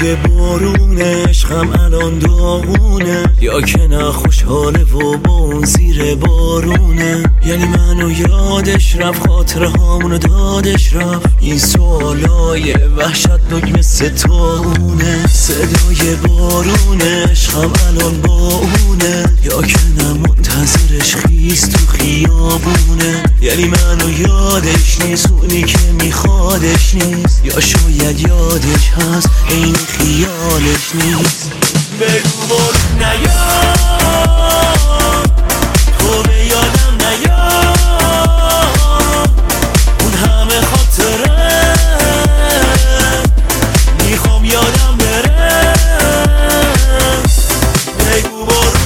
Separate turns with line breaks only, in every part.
صدای بارون عشقم الان داغونه، یا که نه خوشحاله و با اون زیر بارونه. یعنی منو یادش رفت، خاطره هامونو دادش رفت. این سوالای وحشتناک مثل طاعونه. صدای بارون عشقم الان با اونه، یا که نه منتظرش خیس تو خیابونه. یعنی منو یادش نیست، اونی که میخوادش نیست، یا شاید یادش هست این خیالش نیست. بگو بارون نیاد، تو به یادم نیاد، اون همه خاطره میخوام یادم بره. بگو بارون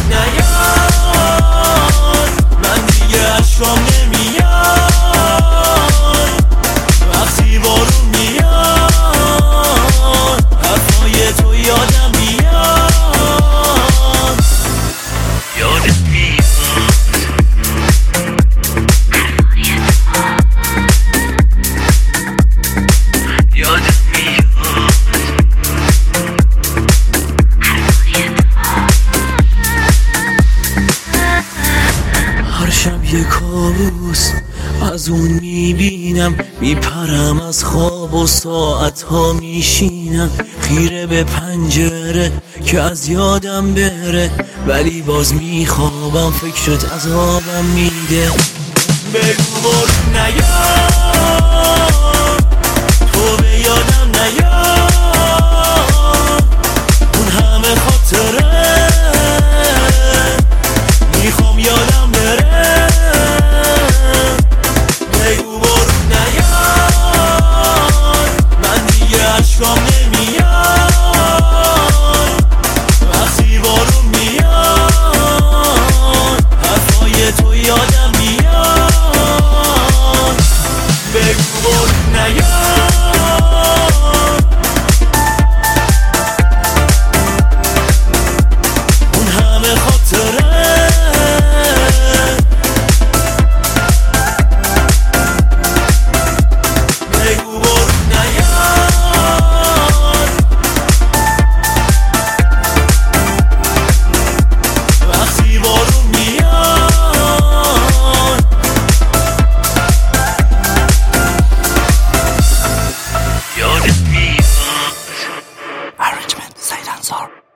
نیاد، من دیگه عشقام نمیاد. وقتی بارون میاد حرفای تو یادم میاد، یادم میاد. یادم میاد. هر شب یه کابوس از اون میبینم، میپرم از خواب و ساعتها میشینم خیره به پنجره که از یادم بره، ولی باز میخوابم فکرت عذابم میده. بگو بارون نیاد، تو به یادم نیاد، اون همه خاطره میخوام یادم بره. بگو بارون نیاد، من دیگه عشقام نمیاد. وقتی بارون میاد حرفای تو یادم میاد. بگو بارون نیاد، اون همه خاطره
Arrangement Seydan Zor.